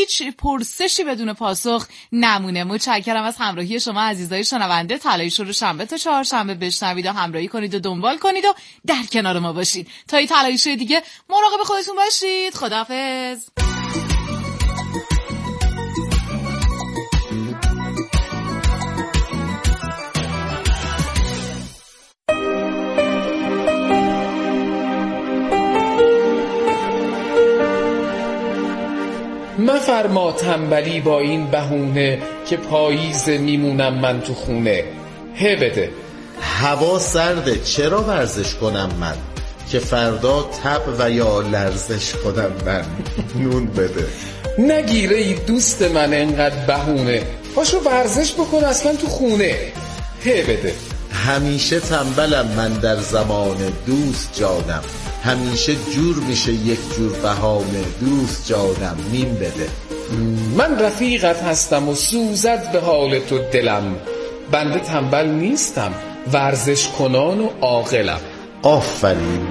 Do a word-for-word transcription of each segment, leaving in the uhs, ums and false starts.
هیچ پرسشی بدون پاسخ نمونه. متشکرم از همراهی شما عزیزای شنونده. تلایش رو شنبه تا چهارشنبه بشنوید و همراهی کنید و دنبال کنید و در کنار ما باشید. تا این تلایش دیگه مراقب خودتون باشید. خداحافظ. مفرما تنبلی با این بهونه که پاییز میمونم من تو خونه. هه بده. هوا سرده چرا ورزش کنم من که فردا تب و یا لرزش کنم من. نون بده. نگیره ای دوست من انقدر بهونه، پاشو ورزش بکن اصلا تو خونه. هه بده. همیشه تنبلم من در زمان دوست جانم، همیشه جور میشه یک جور بهانه دوست جانم. نیم بده. من رفیقت هستم و سوزد به حال تو دلم، بنده تنبل نیستم ورزش کنان و عاقلم. آفرین.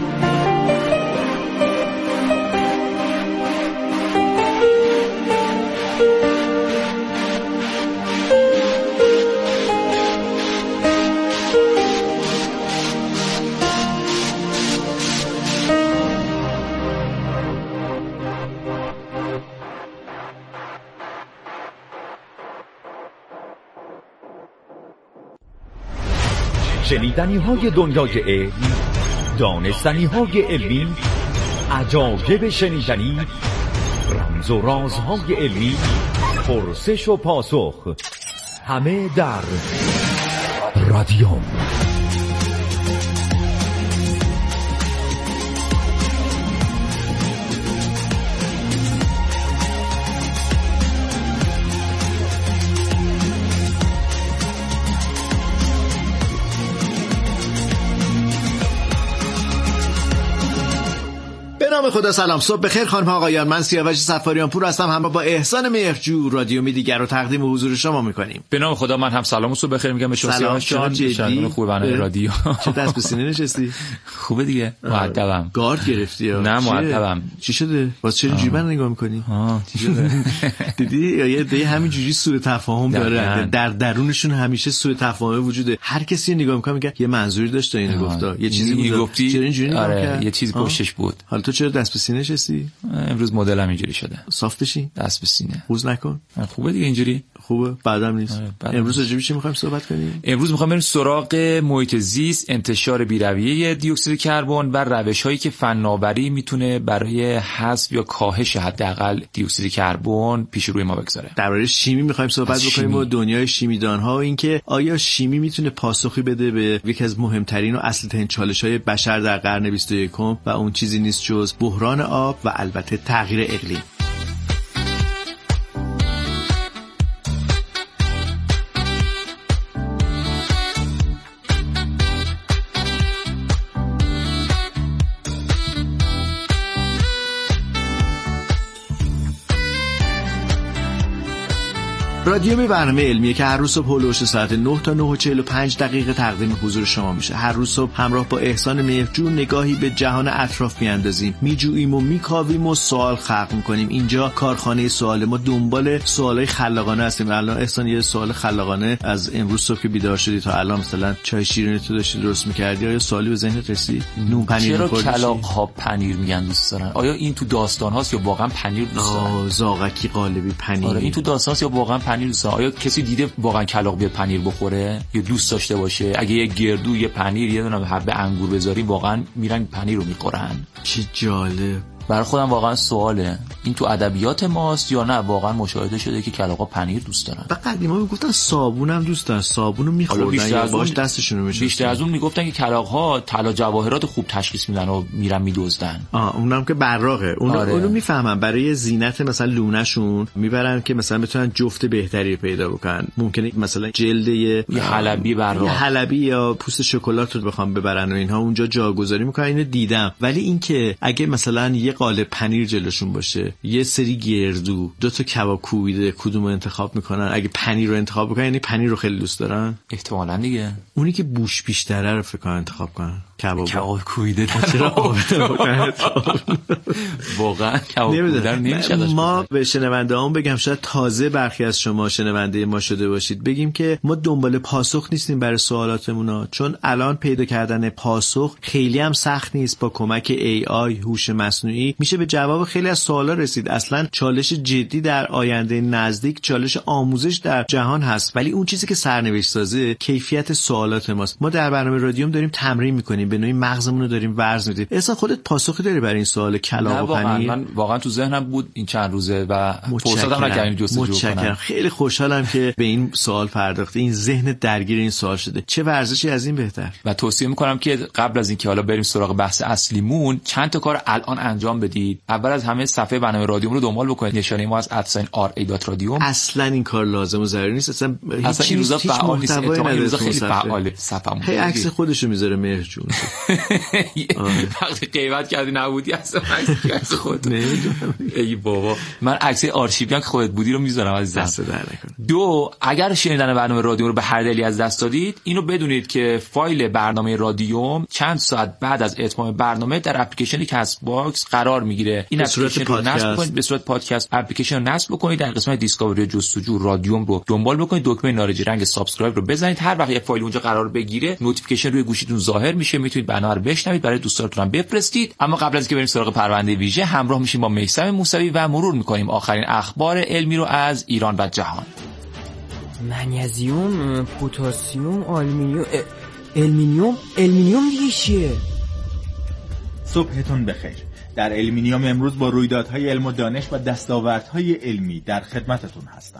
شنیدنی های دنیای علم، دانستنی های علمی، عجایب شنیدنی، رمز و رازهای علمی، پرسش و پاسخ، همه در رادیوم. نام خدا. سلام، صبح بخیر خانم آقایان. من سیاوش صفاریان پور هستم، همراه با احسان مهرجو رادیومی دیگر رو تقدیم حضور شما میکنیم. به نام خدا من هم سلام و صبح بخیر میگم به شما سیاوش جان. چه خوبه برنامه رادیو. چه دست به سینه نشستی؟ خوبه دیگه. مؤدبم. گارد گرفتی یا نه؟ مؤدبم. چی شده؟ واسه چه اینجوری من نگاه میکنی؟ ها چی شده؟ دیدی یه دی همینجوری سوء تفاهم داره در درونشون، همیشه سوء تفاهم وجوده. هر کسی نگاه میکنه میگه یه منظوری داشت اینو گفتا، یه چیزی بود گفتی، چرا اینجوری نگاه آره یه چیز پشتش بود. حالا تو چرا دست به سینه نشستی؟ امروز مدلم اینجوری شده. صاف بشی، دست به سینه. روز نکن. خوبه دیگه اینجوری. خوبه، بعدم نیست. آره بعدم امروز راجع به چی می‌خوایم صحبت کنیم؟ امروز می‌خوام بریم سراغ محیط زیست، انتشار بی‌رویه دی اکسید کربن و روش‌هایی که فناوری میتونه برای حذف یا کاهش حداقل دی اکسید کربن پیش روی ما بگذاره. درباره شیمی می‌خوایم صحبت بکنیم و دنیای شیمیدان‌ها و اینکه آیا شیمی میتونه پاسخی بده به یکی از مهمترین و اصلی‌ترین چالش‌های بشر در قرن بیست و یکم و اون چیزی نیست جز بحران آب و البته تغییر اقلیم. رادیوم برنامه علمیه که هر روز صبح هولوش ساعت نه تا نه و چهل و پنج دقیقه تقدیم حضور شما میشه. هر روز صبح همراه با احسان مهرجو نگاهی به جهان اطراف میاندازیم، میجوییم و میکاویم و سوال خلق میکنیم. اینجا کارخانه سوال، ما دنبال سوالای خلاقانه هستیم. الان احسان یه سوال خلاقانه از امروز صبح که بیدار شدی تا الان، مثلا چای شیرینی تو داشتی درست میکردی، آیا سوالی به ذهنت رسید؟ نون پنیر چرا کلاغ‌ها پنیر میگن دوست دارن؟ آیا این تو داستان هاست یا واقعا پنیر دوست دارن؟ زاغکی قالبی پنیر. آره این تو داستان هاست یا واقعا پنیر دوست دارن؟ آیا کسی دیده واقعا کلاغ بیاد پنیر بخوره یا دوست داشته باشه؟ اگه یه گردو یه پنیر یه دونه حبه انگور بذاری واقعا میرن پنیر رو میخورن. چه جالب. برای خودم واقعا سواله این تو ادبیات ماست یا نه واقعا مشاهده شده که کلاغا پنیر دوست دارن؟ و قدیما میگفتن صابون هم دوست دارن، صابونو میخوردن یا باش دستشون رو میشستن. بیشتر از اون میگفتن که کلاغ‌ها طلا جواهرات خوب تشخیص میدن و میرن میدزدن. آه اونم که براقه اونو آره. اونو میفهمن برای زینت مثلا لونه‌شون میبرن که مثلا بتونن جفت بهتری پیدا بکنن. ممکنه مثلا جلد یه حلبی براق یه حلبی یا پوست شکلات رو بخوام ببرن و اینها اونجا جاگذاری میکنن. اینو دیدم. ولی اینکه اگه مثلا یه قالب پنیر جلوشون باشه، یه سری گردو، دو تا کباب کوبیده، کدومو انتخاب میکنن؟ اگه پنیر رو انتخاب بکنن یعنی پنیر رو خیلی دوست دارن. احتمالاً دیگه اونی که بوش بیشتره رو فکر کنن انتخاب کنن. کباب کباب کویده چرا واقعا کباب کویده نمیشه. ما به شنونده هم بگم شاید تازه برخی از شما شنونده ما شده باشید، بگیم که ما دنبال پاسخ نیستیم برای سوالاتمون، چون الان پیدا کردن پاسخ خیلی هم سخت نیست. با کمک ای آی، هوش مصنوعی، میشه به جواب خیلی از سوالا رسید. اصلا چالش جدی در آینده نزدیک چالش آموزش در جهان هست، ولی اون چیزی که سرنوشت سازه کیفیت سوالات ماست. ما در برنامه رادیوم داریم تمرین میکنیم، به نوعی مغزمون رو داریم ورز میدیم. اصلا خودت پاسخی داری برای این سوال کلاغ و پنیر؟ من واقعا تو ذهنم بود این چند روزه و فرصتم نکردم جستجو کنم. خیلی خوشحالم که به این سوال پرداختی. این ذهن درگیر این سوال شده. چه ورزشی از این بهتر؟ و توصیه میکنم که قبل از اینکه حالا بریم سراغ بحث اصلیمون چند تا کار الان انجام بدید. اول از همه صفحه برنامه رادیوم رو دنبال بکنید. نشانه ما از ادساین آر ای دات رادیوم. اصلا این کار لازم و ضروری نیست. اصلا اصلا این روزا فعال نیست. این روزا خیلی فعاله. صفمون هی عکس خودشو میذاره مهر جون. وقتی غیبت کردی نبودی اصلا عکس خودت. ای بابا من عکس آرشیویی که خودت بودی رو میذارم از دست در نکن. دو، اگر شنیدن برنامه رادیو رو به هر دلیلی از دست دادید، اینو بدونید که فایل برنامه رادیوم چند ساعت بعد از اتمام برنامه در اپلیکیشن کست باکس قرار میگیره. این اپلیکیشن رو نصب بکنید، به صورت پادکست اپلیکیشن رو نصب بکنید، در قسمت دیسکاوری جستجو رادیوم رو دنبال بکنید، دکمه نارنجی رنگ سابسکرایب رو بزنید. هر وقت یه فایل اونجا قرار بگیره نوتیفیکیشن روی گوشیتون ظاهر میشه، میتونید برنامه رو بشنوید، برای دوستانتون هم بفرستید. اما قبل از اینکه بریم سراغ پرونده ویژه، همراه میشیم با میثم موسوی و مرور میکنیم آخرین اخبار علمی رو از ایران و جهان. منیزیم، پتاسیم، آلومینیوم، المینیوم، المینیوم دیگه چیه؟ صبحتون بخیر. در المینیوم امروز با رویدادهای علم و دانش و دستاوردهای علمی در خدمتتون هستم.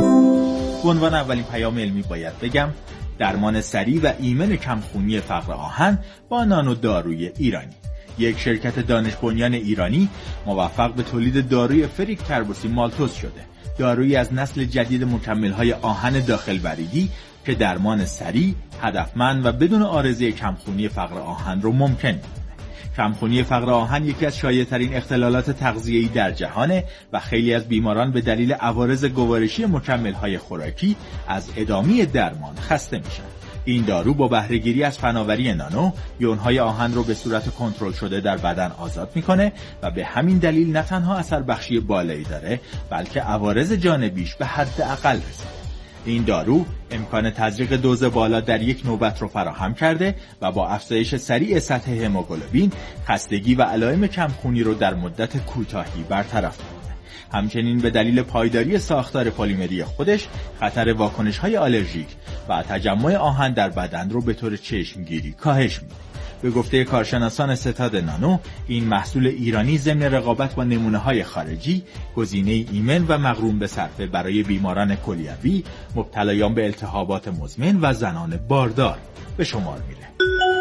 به عنوان اولین پیام علمی باید بگم درمان سریع و ایمن کمخونی فقر آهن با نانو داروی ایرانی. یک شرکت دانش بنیان ایرانی موفق به تولید داروی فریک کربوسی مالتوز شده. دارویی از نسل جدید مکمل‌های آهن داخل وریدی که درمان سریع، هدفمند و بدون عارضه کمخونی فقر آهن رو ممکن می‌کنه. کمخونی فقر آهن یکی از شایع‌ترین اختلالات تغذیه‌ای در جهانه و خیلی از بیماران به دلیل عوارض گوارشی مکمل‌های خوراکی از ادامه درمان خسته میشن. این دارو با بهره‌گیری از فناوری نانو یون‌های آهن رو به صورت کنترل شده در بدن آزاد میکنه و به همین دلیل نه تنها اثر بخشی بالایی داره بلکه عوارض جانبیش به حد اقل رسیده. این دارو امکان تزریق دوز بالا در یک نوبت رو فراهم کرده و با افزایش سریع سطح هموگلوبین خستگی و علائم کمخونی رو در مدت کوتاهی برطرف می‌کنه. همچنین به دلیل پایداری ساختار پلیمری خودش خطر واکنش‌های آلرژیک و تجمع آهن در بدن رو به طور چشمگیری کاهش میده. به گفته کارشناسان ستاد نانو، این محصول ایرانی ضمن رقابت با نمونه‌های خارجی گزینه ایمن و مغروم به صرفه برای بیماران کلیوی، مبتلایان به التهابات مزمن و زنان باردار به شمار میره.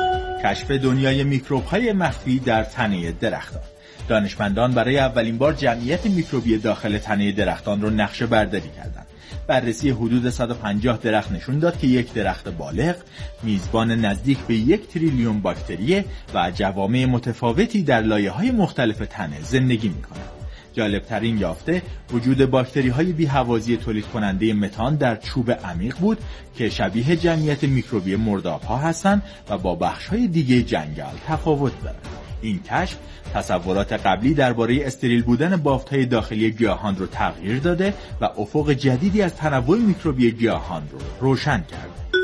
کشف دنیای میکروب‌های مخفی در تنه درختان. دانشمندان برای اولین بار جمعیت میکروبی داخل تنه درختان رو نقشه برداری کردند. بررسی حدود صد و پنجاه درخت نشون داد که یک درخت بالغ میزبان نزدیک به یک تریلیون باکتری و جوامع متفاوتی در لایه‌های مختلف تنه زندگی می‌کنند. جالب‌ترین یافته وجود باکتری‌های بی‌هوازی تولید کننده متان در چوب عمیق بود که شبیه جمعیت میکروبی مرداب‌ها هستند و با بخش‌های دیگه جنگل تفاوت دارند. این کشف تصورات قبلی درباره استریل بودن بافت‌های داخلی گیاهان رو تغییر داده و افق جدیدی از تنوع میکروبی گیاهان رو روشن کرده.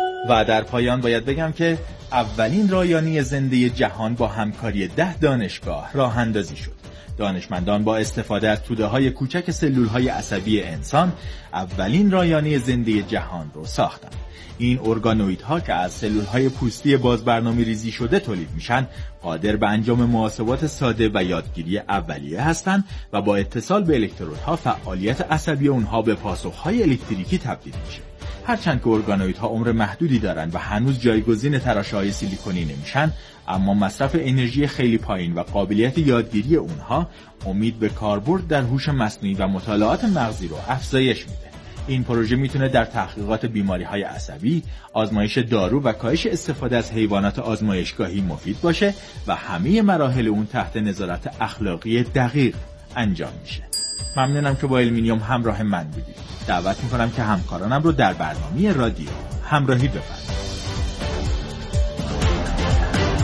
و در پایان باید بگم که اولین رایانه زنده جهان با همکاری ده دانشگاه راه اندازی شد. دانشمندان با استفاده از توده‌های کوچک سلول‌های عصبی انسان اولین رایانه زنده جهان رو ساختند. این ارگانوئیدها که از سلول‌های پوستی بازبرنامه ریزی شده تولید میشن، قادر به انجام محاسبات ساده و یادگیری اولیه هستند و با اتصال به الکترودها فعالیت عصبی اونها به پاسخ‌های الکتریکی تبدیل میشه. هرچند که ارگانوئیدها عمر محدودی دارند و هنوز جایگزین تراشه‌های سیلیکونی نمیشن، اما مصرف انرژی خیلی پایین و قابلیت یادگیری اونها امید به کاربرد در هوش مصنوعی و مطالعات مغزی رو افزایش میده. این پروژه میتونه در تحقیقات بیماری‌های عصبی، آزمایش دارو و کاهش استفاده از حیوانات آزمایشگاهی مفید باشه و همه مراحل اون تحت نظارت اخلاقی دقیق انجام میشه. ممنونم که با المینیوم همراه من بودید. دعوت میکنم که همکارانم رو در برنامه رادیو همراهی بفرمایید.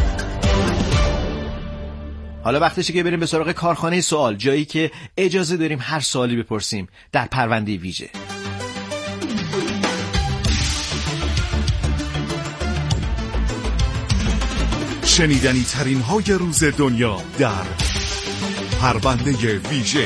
حالا وقتشه که بریم به سراغ کارخانه سوال، جایی که اجازه داریم هر سوالی بپرسیم در پرونده ویژه. شنیدنی ترین های روز دنیا در پرونده ویژه.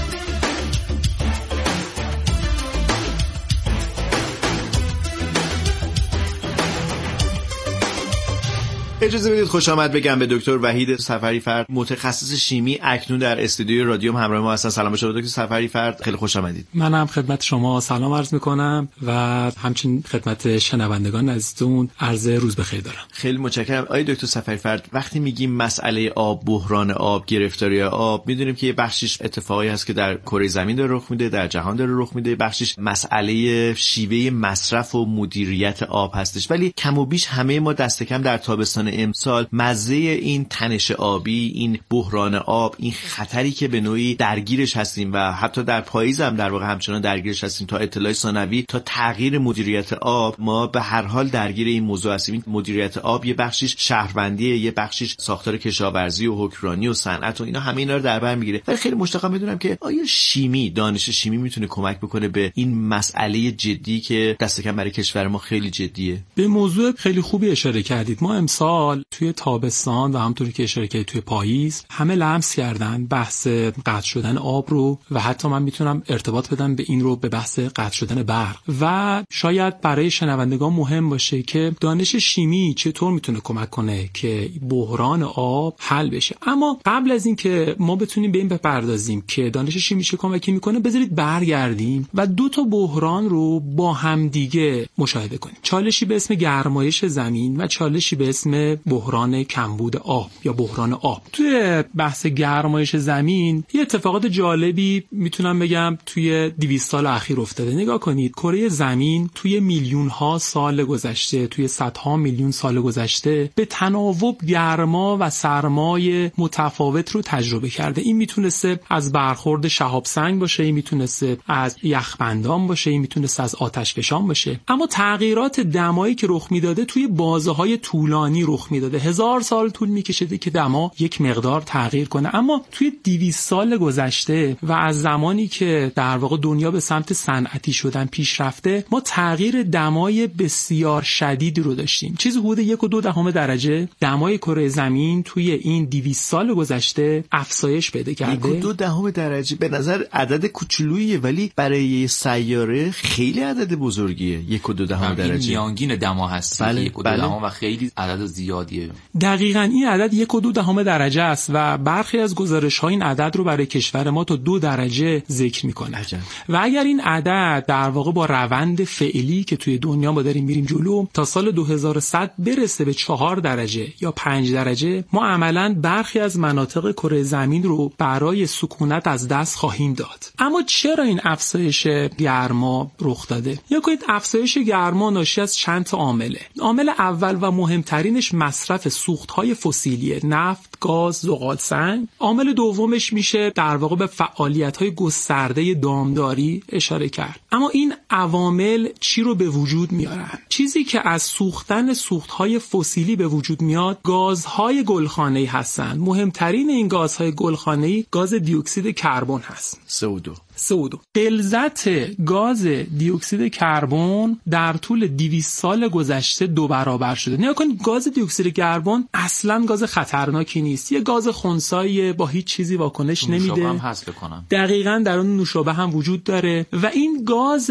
اجازه بدید خوش آمد بگم به دکتر وحید سفریفرد، متخصص شیمی، اکنون در استودیوی رادیوم همراه ما هستن. سلام شما دکتر سفریفرد، خیلی خوش آمدید. منم خدمت شما سلام عرض میکنم و همچنین خدمت شنوندگان عزیزتون عرض روز بخیر دارم. خیلی متشکرم. آقای دکتر سفریفرد، وقتی میگیم مسئله آب، بحران آب، گرفتاری آب، میدونیم که یه بخشش اتفاقی هست که در کره زمین داره رخ میده، در جهان داره رخ میده، بخشش مسئله شیوه مصرف و مدیریت آب هستش، ولی کم و بیش همه ما دست کم در تابستان امسال مزه این تنش آبی، این بحران آب، این خطری که به نوعی درگیرش هستیم و حتی در پاییز هم در واقع همچنان درگیرش هستیم تا اطلاع ثانوی، تا تغییر مدیریت آب، ما به هر حال درگیر این موضوع هستیم. این مدیریت آب یه بخشش شهروندیه، یه بخشش ساختار کشاورزی و حکمرانی و صنعت و اینا، همه اینا رو در بر میگیره. ولی خیلی مشتاقم بدونم که آیا شیمی، دانش شیمی میتونه کمک بکنه به این مسئله جدی که دست کم برای کشور ما خیلی جدیه؟ به موضوع خیلی خوبی اشاره کردید. ما امسال توی تابستان و همونطوری که اشاره کردید توی پاییز همه لمس کردن بحث قطع شدن آب رو و حتی من میتونم ارتباط بدم به این رو به بحث قطع شدن برق. و شاید برای شنوندگان مهم باشه که دانش شیمی چطور میتونه کمک کنه که بحران آب حل بشه. اما قبل از این که ما بتونیم به این بپردازیم که دانش شیمی چه کمکی میکنه، بذارید برگردیم و دو تا بحران رو با هم دیگه مشاهده کنیم. چالشی به اسم گرمایش زمین و چالشی به اسم بحران کمبود آب یا بحران آب. توی بحث گرمایش زمین یه اتفاقات جالبی میتونم بگم توی دویست سال اخیر افتاده. نگاه کنید، کره زمین توی میلیون ها سال گذشته، توی صدها میلیون سال گذشته به تناوب گرما و سرمای متفاوت رو تجربه کرده. این میتونسته از برخورد شهاب سنگ باشه، این میتونسته از یخبندان باشه، این میتونسته از آتشفشان باشه. اما تغییرات دمایی که رخ میداده توی بازه‌های طولانی رخ میداده. هزار سال طول میکشیده که دما یک مقدار تغییر کنه. اما توی دویست سال گذشته و از زمانی که در واقع دنیا به سمت صنعتی شدن پیش رفته، ما تغییر دمای بسیار شدیدی رو داشتیم. چیزی حدود یک و دو دهم درجه دمای کره زمین توی این دویست سال گذشته افزایش پیدا کرده. یک و دو دهم درجه به نظر عدد کوچولوییه، ولی برای سیاره خیلی عدد بزرگیه. یک و دو دهم درجه میانگین دما هست. بله، یک و دو بله. دهم و خیلی عدد زیادیه. دقیقاً این عدد یک و دو دهم درجه است و برخی از گزارش‌ها این عدد رو برای کشور ما تا دو درجه ذکر می‌کنه. و اگر این عدد در واقع با روند فعلی که توی دنیا ما داریم میریم جلو تا سال دو هزار و صد برسه به چهار درجه یا پنج درجه، ما عملاً برخی از مناطق کره زمین رو برای سکونت از دست خواهیم داد. اما چرا این افزایش گرما رخ داده؟ یا کنید افزایش گرما ناشی از چند تا عامله. عامل اول و مهمترینش مصرف سوخت‌های فسیلیه، نفت، گاز، زغال سنگ. عامل دومش میشه در واقع به فعالیت‌های گسترده دامداری اشاره کرد. اما این عوامل چی رو به وجود میارن؟ چیزی که از سوختن سوخت‌های فسیلی به وجود میاد گازهای گلخانه‌ای هستن. مهمترین این گازهای گلخانه‌ای گاز دی اکسید کربن هست. سه و دو سه و دو. غلظت گاز دی اکسید کربن در طول دویست سال گذشته دو برابر شده. نگاه کنید، گاز دی اکسید کربن اصلا گاز خطرناکی نیست. یه گاز خنثی با هیچ چیزی واکنش نمیده. نوشابه هم هست بکنم. دقیقاً در اون نوشابه هم وجود داره و این گاز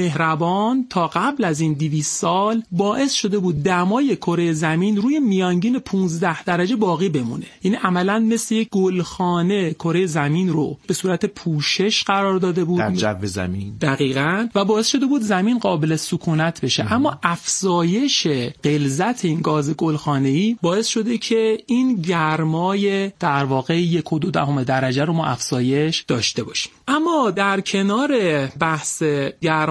مهربان تا قبل از این دویست سال باعث شده بود دمای کره زمین روی میانگین پانزده درجه باقی بمونه. یعنی عملاً مثل یک گلخانه کره زمین رو به صورت پوشش قرار داده بود در جو زمین. دقیقاً. و باعث شده بود زمین قابل سکونت بشه. ام. اما افزایش غلظت این گاز گلخانه‌ای باعث شده که این گرمای در واقع یک و دو دهم درجه رو ما افزایش داشته باشیم. اما در کنار بحث گرمای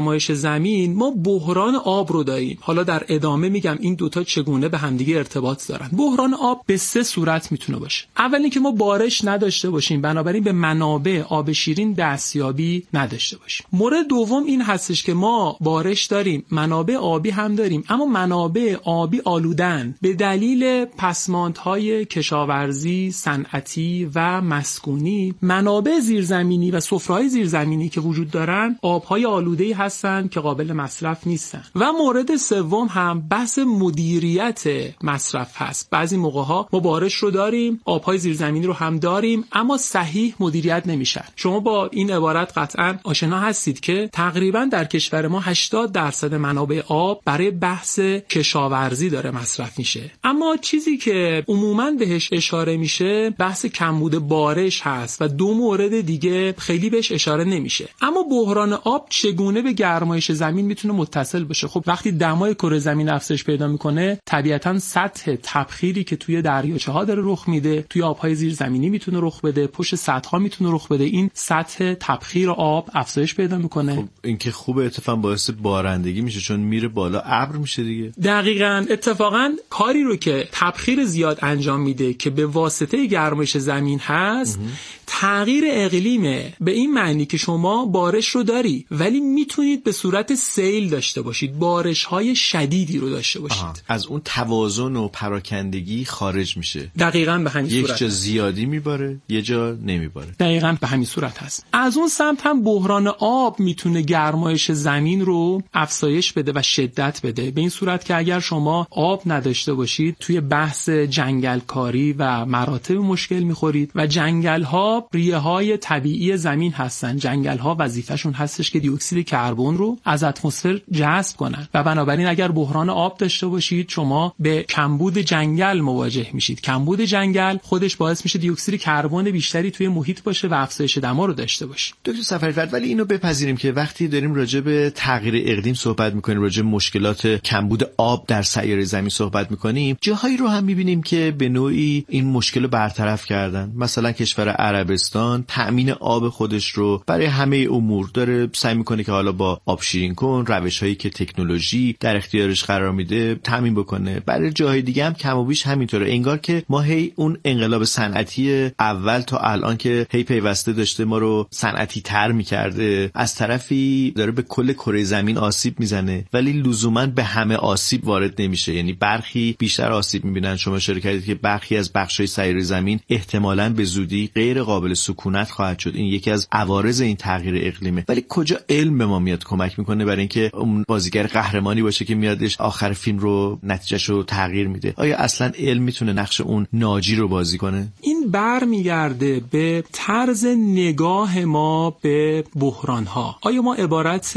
گرمایش زمین ما بحران آب رو داریم. حالا در ادامه میگم این دوتا چگونه به همدیگه ارتباط دارن. بحران آب به سه صورت میتونه باشه. اول اینکه ما بارش نداشته باشیم، بنابراین به منابع آب شیرین دستیابی نداشته باشیم. مورد دوم این هستش که ما بارش داریم، منابع آبی هم داریم، اما منابع آبی آلودن به دلیل پسماندهای کشاورزی، صنعتی و مسکونی. منابع زیرزمینی و سفره‌های زیرزمینی که وجود دارن آبهای آلوده‌ای هستن که قابل مصرف نیستن. و مورد سوم هم بحث مدیریت مصرف هست. بعضی موقع‌ها ما بارش رو داریم، آبهای زیرزمینی رو هم داریم، اما صحیح مدیریت نمیشن. شما با این عبارت قطعاً آشنا هستید که تقریباً در کشور ما هشتاد درصد منابع آب برای بحث کشاورزی داره مصرف میشه. اما چیزی که عموماً بهش اشاره میشه بحث کمبود بارش هست و دو مورد دیگه خیلی بهش اشاره نمیشه. اما بحران آب چگونه به گرمایش زمین میتونه متصل بشه؟ خب وقتی دمای کره زمین افزایش پیدا میکنه، طبیعتاً سطح تبخیری که توی دریاچه ها داره رخ میده، توی آبهای زیرزمینی میتونه رخ بده، پشت سطح ها میتونه رخ بده. این سطح تبخیر آب افزایش پیدا میکنه. خب این که خوبه، اتفاقا باعث بارندگی میشه چون میره بالا، ابر میشه دیگه. دقیقاً. اتفاقاً کاری رو که تبخیر زیاد انجام میده که به واسطه گرمایش زمین هست، تغییر اقلیمه. به این معنی که شما بارش رو داری ولی میتونید به صورت سیل داشته باشید، بارش های شدیدی رو داشته باشید. آه. از اون توازن و پراکندگی خارج میشه. دقیقاً به همین صورت. یک جا زیادی میباره، یه جا نمیباره. دقیقاً به همین صورت هست. از اون سمت هم بحران آب میتونه گرمایش زمین رو افزایش بده و شدت بده. به این صورت که اگر شما آب نداشته باشید، توی بحث جنگلکاری و مراتب مشکل میخورید و جنگل ها ریه های طبیعی زمین هستن. جنگل ها وظیفه‌شون هستش که دی اکسید کربن رو از اتمسفر جذب کنن و بنابراین اگر بحران آب داشته باشید، شما به کمبود جنگل مواجه میشید. کمبود جنگل خودش باعث میشه دی اکسید کربن بیشتری توی محیط باشه و افزایش دما رو داشته باشه. دکتر سفریفرد، ولی اینو بپذیریم که وقتی داریم راجع به تغییر اقلیم صحبت میکنیم، راجع به مشکلات کمبود آب در سیاره زمین صحبت میکنیم، جاهایی رو هم میبینیم که به نوعی این مشکل رو برطرف کردن. مثلا کشور عربستان تأمین آب خودش رو برای همه امور داره سعی میکنه که حالا با آب شیرین کن، روش‌هایی که تکنولوژی در اختیارش قرار میده تأمین بکنه. برای جاهای دیگه هم کم و بیش همینطوره. انگار که ما هی اون انقلاب صنعتی اول تا الان که هی پیوسته داشته ما رو صنعتی تر میکرده، از طرفی داره به کل کره زمین آسیب میزنه ولی لزوما به همه آسیب وارد نمیشه. یعنی برخی بیشتر آسیب میبینن. شما اشاره کردید که برخی از بخشای سیاره زمین احتمالاً به زودی غیر قابل سکونت خواهد شد. این یکی از عوارض این تغییر اقلیمه. ولی کجا علم به ما میاد کمک میکنه برای اینکه اون بازیگر قهرمانی باشه که میادش آخر فیلم رو نتیجهشو تغییر میده؟ آیا اصلا علم میتونه نقش اون ناجی رو بازی کنه؟ این برمیگرده به طرز نگاه ما به بحران ها. آیا ما عبارت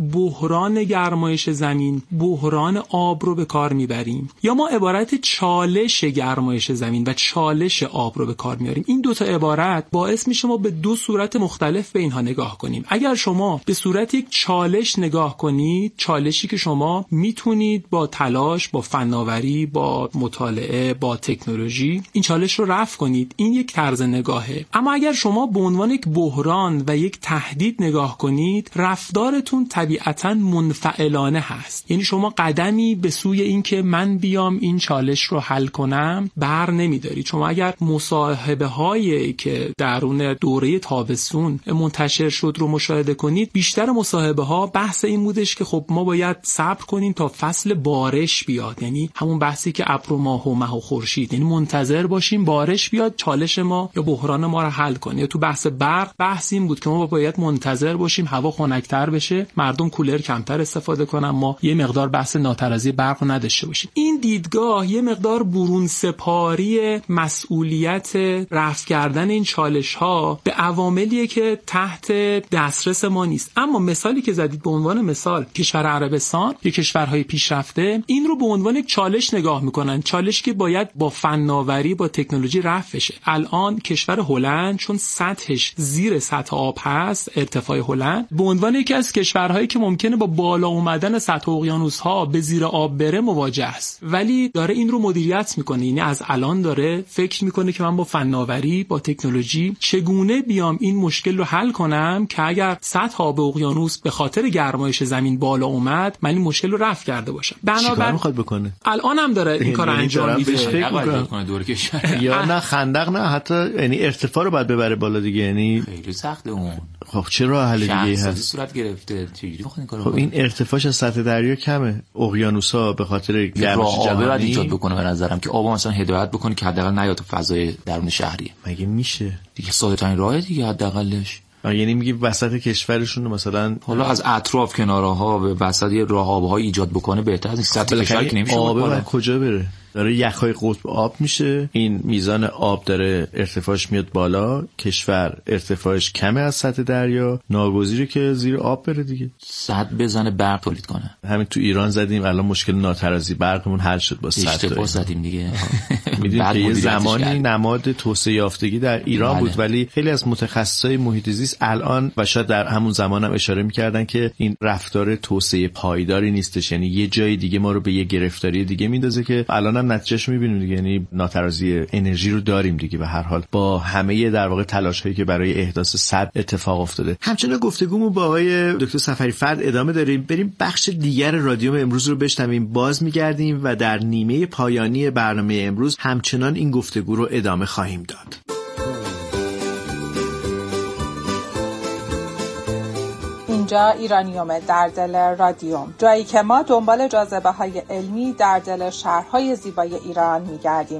بحران گرمایش زمین، بحران آب رو به کار میبریم یا ما عبارت چالش گرمایش زمین و چالش آب رو به کار میاریم؟ این دو تا عبارت باعث میشه ما به دو صورت مختلف به اینها نگاه کنیم. اگر شما به صورت یک چالش نگاه کنید، چالشی که شما میتونید با تلاش، با فناوری، با مطالعه، با تکنولوژی این چالش رو رفع کنید، این یک طرز نگاهه. اما اگر شما به عنوان یک بحران و یک تهدید نگاه کنید، رفتارتون طبیعتاً منفعلانه هست. یعنی شما قدمی به سوی این که من بیام این چالش رو حل کنم بر نمیدارید. شما اگر مصاحبه هایی که درون دوره تابستون منتشر شد رو مشاهده کنید، بیشتر مصاحبه ها بحث این بودش که خب ما باید صبر کنیم تا فصل بارش بیاد. یعنی همون بحثی که ابر و ماه و مه و خورشید، یعنی منتظر باشیم بارش بیاد چالش ما یا بحران ما رو حل کنه. یا تو بحث برق بحث این بود که ما باید منتظر باشیم هوا خنک‌تر بشه، مردم کولر کمتر استفاده کنن، ما یه مقدار بحث ناترازی برق رو نداشته باشیم. این دیدگاه یه مقدار برون سپاری مسئولیت رفع کردن این چالش ها به عواملیه که تحت دسترس ما نیست. اما مثالی که زدید به عنوان مثال کشور عربستان یا کشورهای پیشرفته، این رو به عنوان یک چالش نگاه میکنن، چالش که باید با فناوری، با تکنولوژی رفع بشه. الان کشور هلند چون سطحش زیر سطح آب هست، ارتفاع هلند به عنوان یکی از کشورهایی که ممکنه با بالا اومدن سطح اقیانوس‌ها به زیر آب بره مواجه است، ولی داره این رو مدیریت میکنه. یعنی از الان داره فکر میکنه که من با فناوری، با تکنولوژی چگونه بیام این مشکل رو حل کنم که اگر سطح آب اقیانوس به خاطر گرمایش زمین بالا اومد من این مشکل رو رفع کرده باشم. چیکار میخواد بکنه؟ الان هم داره این کارو انجام میده. یا نه خندق نه حتی یعنی ارتفاع رو باید ببره بالا دیگه. یعنی خیلی سخته اون. خب چه راه حل دیگه هست؟ صورت گرفته چجوری بخواد این کارو خب این ارتفاعش از سطح دریا کمه. اقیانوس‌ها به خاطر گرمایش جهانی باید ایجاد بکنه به نظرم که آب مثلا هدایت بکنه که حداقل نیاد تو فضای درون شهری. مگه میشه؟ دیگه ساده ترین راه دیگه حداقلش. یعنی میگی وسط کشورشون مثلا حالا از اطراف کنارها به وسط یه راه آب‌های ایجاد بکنه بهتر از این سطح کشور که نمیشه. آب کجا بره؟ داره یخهای قطب آب میشه، این میزان آب داره ارتفاعش میاد بالا، کشور ارتفاعش کمه از سطح دریا، ناگزیره که زیر آب بره دیگه. سد بزنه برق تولید کنه. همین تو ایران زدیم الان مشکل ناترازی برقمون حل شد با سد. اشتباه زدیم دیگه. میدونید که یه زمانی نماد توسعه یافتگی در ایران بود، ولی خیلی از متخصصای محیط زیست الان و شاید در همون زمان هم اشاره میکردن که این رفتار توسعه پایداری نیستش، یعنی یه جای دیگه ما رو به یه گرفتاری دیگه میندازه که الان نتیجهش میبینیم دیگه، یعنی ناترازی انرژی رو داریم دیگه. به هر حال با همه در واقع تلاش‌هایی که برای احداث سد اتفاق افتاده. همچنین گفتگومون با آقای دکتر صفری فرد ادامه داریم. بریم بخش دیگر رادیوم امروز رو بشنویم، باز میگردیم و در نیمه پایانی برنامه امروز همچنان این گفتگو رو ادامه خواهیم داد. اینجا ایرانیوم در دل رادیوم، جایی که ما دنبال جاذبه های علمی در دل شهرهای زیبای ایران میگردیم.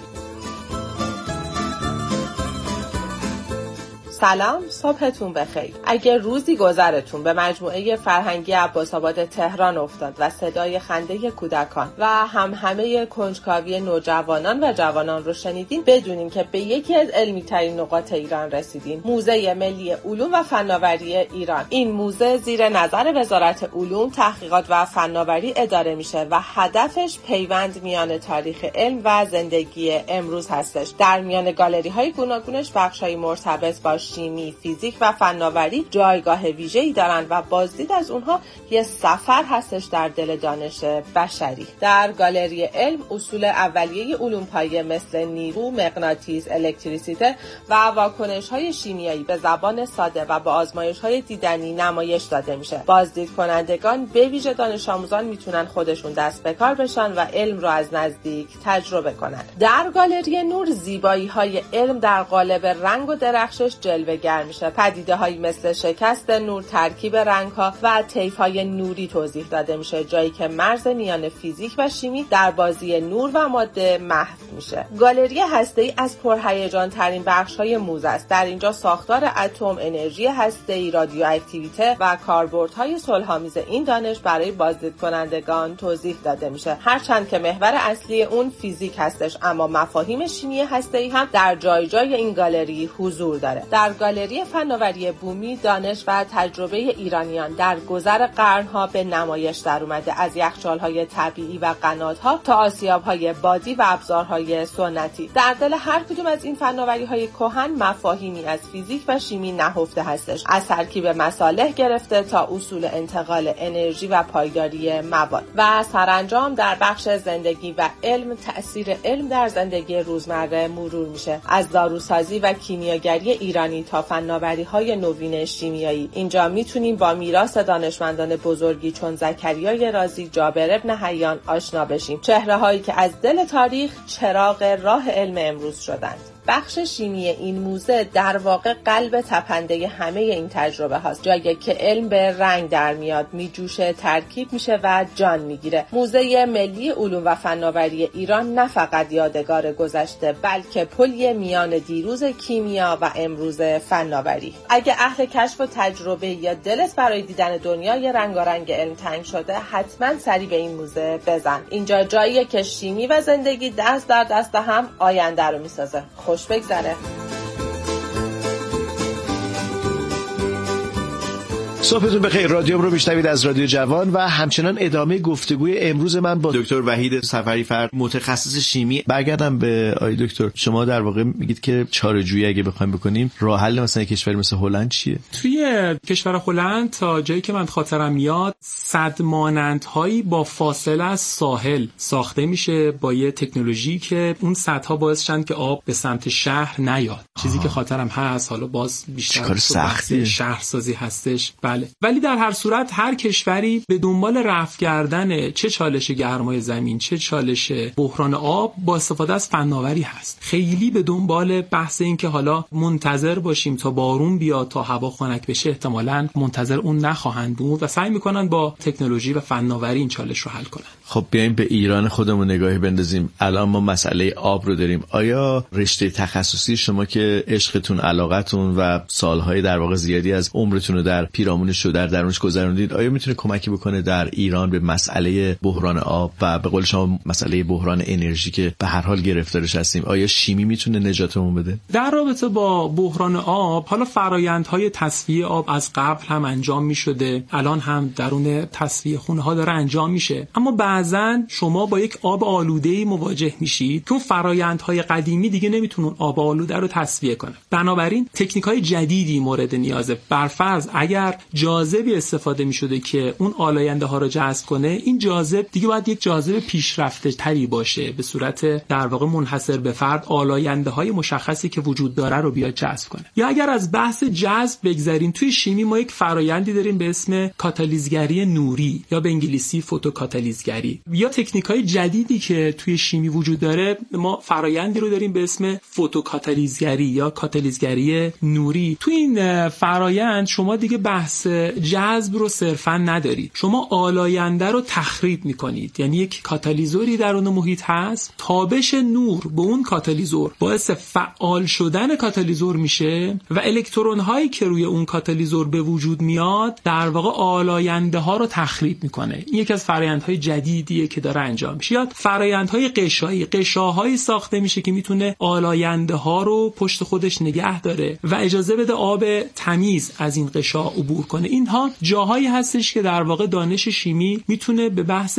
سلام، صبحتون بخیر. اگر روزی گذرتون به مجموعه فرهنگی عباس‌آباد تهران افتاد و صدای خنده کودکان و هم همه کنجکاوی نوجوانان و جوانان رو شنیدین، بدونین که به یکی از علمی ترین نقاط ایران رسیدین، موزه ملی علوم و فناوری ایران. این موزه زیر نظر وزارت علوم، تحقیقات و فناوری اداره میشه و هدفش پیوند میان تاریخ علم و زندگی امروز هستش. در میان گالری‌های گوناگونش بخش‌های مرتبط با شیمی، فیزیک و فناوری جایگاه ویژه‌ای دارند و بازدید از اونها یه سفر هستش در دل دانش بشری. در گالری علم اصول اولیه علوم پایه مثل نیرو، مغناطیس، الکتریسیته و واکنش‌های شیمیایی به زبان ساده و با آزمایش‌های دیدنی نمایش داده میشه. بازدید کنندگان به ویژه دانش آموزان میتونن خودشون دست به کار بشن و علم رو از نزدیک تجربه کنن. در گالری نور زیبایی‌های علم در قالب رنگ و درخشش جلوه‌گر میشه. پدیده‌هایی مثل شکست نور، ترکیب رنگ‌ها و طیف‌های نوری توضیح داده میشه، جایی که مرز میان فیزیک و شیمی در بازی نور و ماده محو میشه. گالری هسته‌ای از پرهیجان ترین بخش‌های موزه است. در اینجا ساختار اتم، انرژی هسته‌ای، رادیواکتیویته و کاربردهای صلح‌آمیز این دانش برای بازدید کنندگان توضیح داده میشه. هرچند که محور اصلی اون فیزیک هستش، اما مفاهیم شیمی هسته‌ای هم در جای جای این گالری حضور داره. در گالری فناوری بومی دانش و تجربه ایرانیان در گذر قرنها به نمایش در اومده، از یخچال‌های طبیعی و قنات‌ها تا آسیاب‌های بادی و ابزارهای سنتی. در دل هر کدوم از این فناوری‌های کهن مفاهیمی از فیزیک و شیمی نهفته هستش، از ترکیب مصالح گرفته تا اصول انتقال انرژی و پایداری مواد. و سرانجام در بخش زندگی و علم تأثیر علم در زندگی روزمره مرور میشه، از داروسازی و کیمیاگری ایرانی تا فناوری‌های نوین شیمیایی. اینجا میتونیم با میراث دانشمندان بزرگی چون زکریای رازی، جابر ابن حیان آشنا بشیم، چهره‌هایی که از دل تاریخ چراغ راه علم امروز شدند. بخش شیمی این موزه در واقع قلب تپنده همه این تجربه هاست، جایی که علم به رنگ در میاد، میجوشه، ترکیب میشه و جان میگیره. موزه ملی علوم و فناوری ایران نه فقط یادگار گذشته، بلکه پلی میان دیروز کیمیا و امروز فناوری. اگه اهل کشف و تجربه یا دلت برای دیدن دنیای رنگارنگ علم تنگ شده، حتما سری به این موزه بزن. اینجا جاییه که شیمی و زندگی دست در دست هم آینده رو میسازه. خوش بگذره. صبحتون بخیر. رادیو رو میشنوید از رادیو جوان و همچنان ادامه گفتگوی امروز من با دکتر وحید صفری فرد، متخصص شیمی. برگردم به آقای دکتر، شما در واقع میگید که چاره‌جویی اگه بخوایم بکنیم، راه حل مثلا کشوری مثل هلند چیه؟ توی کشور هلند تا جایی که من خاطرم میاد سد مانندهایی با فاصله از ساحل ساخته میشه با یه تکنولوژی که اون سدها باعث شدن که آب به سمت شهر نیاد. چیزی که خاطرم هست، حالا باز بیشتر کار سختی شهرسازی هستش. بله ساله. ولی در هر صورت هر کشوری به دنبال رفع کردن چه چالش گرمای زمین چه چالش بحران آب با استفاده از فناوری هست. خیلی به دنبال بحث این که حالا منتظر باشیم تا بارون بیاد تا هوا خنک بشه احتمالاً منتظر اون نخواهند بود و سعی میکنن با تکنولوژی و فناوری این چالش رو حل کنن. خب بیایم به ایران خودمون نگاهی بندازیم. الان ما مسئله آب رو داریم. آیا رشته تخصصی شما که عشقتون علاقتون و سالهای در واقع زیادی از عمرتون رو در پیرامون شودر درونش گذروندید، آیا میتونه کمکی بکنه در ایران به مسئله بحران آب و به قول شما مسئله بحران انرژی که به هر حال گرفتارش هستیم، آیا شیمی میتونه نجاتمون بده؟ در رابطه با بحران آب حالا فرآیندهای تصفیه آب از قبل هم انجام میشده، الان هم درون تصفیه خونه ها داره انجام میشه، اما بعضن شما با یک آب آلوده‌ای مواجه میشید که اون فرآیندهای قدیمی دیگه نمیتونن آب آلوده رو تصفیه کنه. بنابراین تکنیک‌های جدیدی مورد نیازه. برفرض اگر جاذبی استفاده میشده که اون آلاینده ها رو جذب کنه، این جاذب دیگه باید یک جاذب پیشرفته تری باشه، به صورت در واقع منحصر به فرد آلاینده های مشخصی که وجود داره رو بیاد جذب کنه. یا اگر از بحث جذب بگذریم، توی شیمی ما یک فرآیندی داریم به اسم کاتالیزگری نوری یا به انگلیسی فوتوکاتالیزگری. یا تکنیک‌های جدیدی که توی شیمی وجود داره، ما فرآیندی رو داریم به اسم فوتوکاتالیزگری یا کاتالیزگری نوری. توی این فرآیند شما دیگه بحث جذب رو صرفاً ندارید، شما آلاینده رو تخریب می‌کنید. یعنی یک کاتالیزوری درون محیط هست، تابش نور به اون کاتالیزور باعث فعال شدن کاتالیزور میشه و الکترون هایی که روی اون کاتالیزور به وجود میاد در واقع آلاینده ها رو تخریب میکنه. این یکی از فرآیندهای جدیدیه که داره انجام میشه. یا فرآیندهای قشایی، قشاهایی ساخته میشه که میتونه آلاینده ها رو پشت خودش نگه داره و اجازه بده آب تمیز از این قشا عبور کنه. اینها جاهایی هستش که در واقع دانش شیمی میتونه به بحث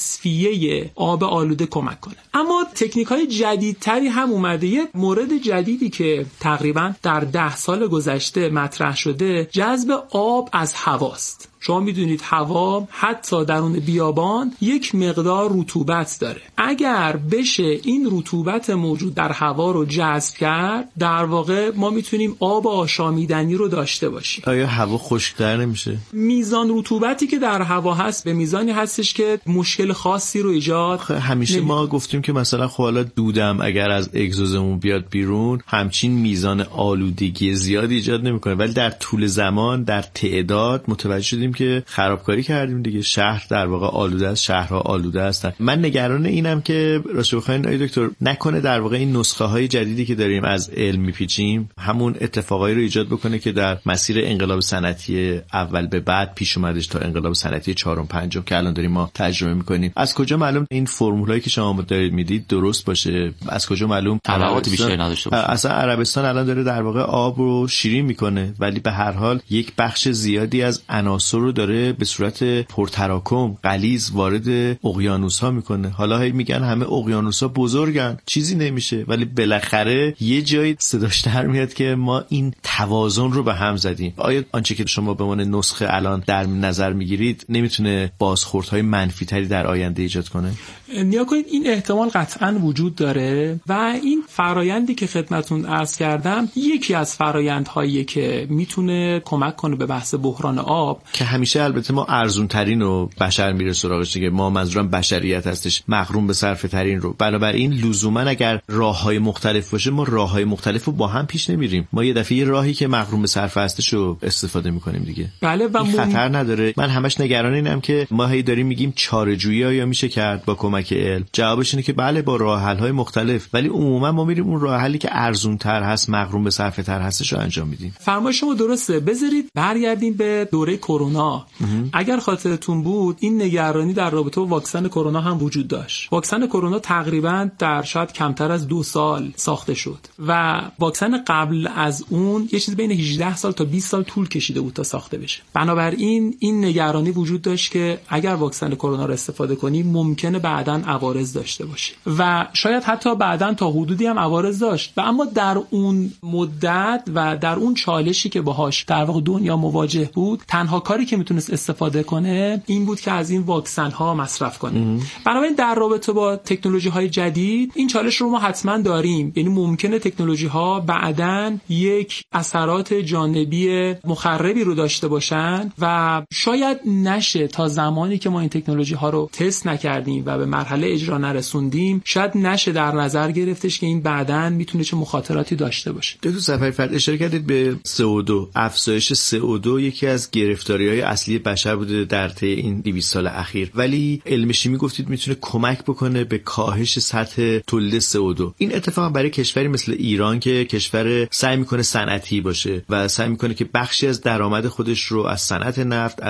تصفیه آب آلوده کمک کنه. اما تکنیک‌های جدیدتری هم اومده. یه مورد جدیدی که تقریبا در ده سال گذشته مطرح شده، جذب آب از هواست. شما میدونید هوا حتی درون بیابان یک مقدار رطوبت داره. اگر بشه این رطوبت موجود در هوا رو جذب کرد، در واقع ما میتونیم آب آشامیدنی رو داشته باشیم. آیا هوا خشک‌تر نمیشه؟ میزان رطوبتی که در هوا هست به میزانی هستش که مشکل خاصی رو ایجاد همیشه نمی... ما گفتیم که مثلا خب حالا دودم اگر از اگزوزمون بیاد بیرون همچین میزان آلودگی زیادی ایجاد نمیکنه، ولی در طول زمان در تعداد متوجه شدیم که خرابکاری کردیم دیگه. شهر در واقع آلوده است، شهرها آلوده هستن. من نگران اینم که راستش بخواید آقای دکتر نکنه در واقع این نسخه های جدیدی که داریم از علم میپیچیم همون اتفاقایی رو ایجاد بکنه که در مسیر انقلاب صنعتی اول به بعد پیش اومدش تا انقلاب صنعتی چهارم پنجم که الان داریم ما تجربه میکنیم. از کجا معلوم این فرمولایی که شما دارید میدید درست باشه؟ از کجا معلوم تبعات بیشتری نداشته باشه؟ اصلا عربستان الان داره در واقع آب رو شیرین میکنه، ولی به هر حال یک بخش زیادی از عناصر رو داره به صورت پرتراکم غلیظ وارد اقیانوس‌ها میکنه. حالا هی میگن همه اقیانوس‌ها بزرگن، چیزی نمیشه، ولی بالاخره یه جایی صداش در میاد که ما این توازن رو به هم زدیم. آیا آنچه که شما به عنوان نسخه الان در نظر میگیرید نمیتونه بازخوردهای منفی تری در آینده ایجاد کنه؟ نیا کنید این احتمال قطعاً وجود داره و این فرایندی که خدمتتون عرض کردم یکی از فرایندهایی که میتونه کمک کنه به بحث بحران آب که همیشه البته ما ارزون ترین رو بشر میره سراغش دیگه. ما منظورم بشریت هستش، مغروم به صرفه ترین رو. بنابراین لزوما اگر راههای مختلف باشه ما راههای مختلف رو با هم پیش نمیریم. ما یه دفعه راهی که مغروم به صرفه هستش رو استفاده میکنیم دیگه. بله و این خطر مم... نداره. من همش نگران اینم که ما هی داریم میگیم چاره‌جویی آیا میشه کرد با کمک علم؟ جوابش اینه که بله با راه حل های مختلف، ولی عموما ما میریم اون راه حلی که ارزون تر هست، مغروم به صرفه تر هستش رو انجام میدیم. فرمایش شما درسته. بذارید برگردیم به دوره کرونا. اگر خاطرتون بود این نگرانی در رابطه با واکسن کرونا هم وجود داشت. واکسن کرونا تقریبا در شاید کمتر از دو سال ساخته شد و واکسن قبل از اون یه چیز بین هجده سال تا بیست سال طول کشیده بود تا ساخته بشه. بنابراین این نگرانی وجود داشت که اگر واکسن کرونا رو استفاده کنیم ممکنه بعداً عوارض داشته باشه و شاید حتی بعداً تا حدودی هم عوارض داشت و اما در اون مدت و در اون چالشی که باهاش در واقع دنیا مواجه بود، تنها کاری که میتونست استفاده کنه این بود که از این واکسن ها مصرف کنه. بنابراین در رابطه با تکنولوژی های جدید این چالش رو ما حتما داریم، یعنی ممکنه تکنولوژی ها بعداً یک اثرات جانبی مخربی رو داشته باشن و شاید نشه تا زمانی که ما این تکنولوژی ها رو تست نکردیم و به مرحله اجرا نرسوندیم شاید نشه در نظر گرفتش که این بعداً میتونه چه مخاطراتی داشته باشه. دکتر سفری‌فرد اشاره کردید به سی او دو. افزایش سی او دو یکی از گرفتاری‌های اصلی بشر بوده در طی این دویست سال اخیر، ولی علم شیمی گفتید میتونه کمک بکنه به کاهش سطح تولید سی او دو. این اتفاق برای کشوری مثل ایران که کشور سعی میکنه صنعتی باشه و سعی میکنه که بخشی از درآمد خودش رو از صنعت نفت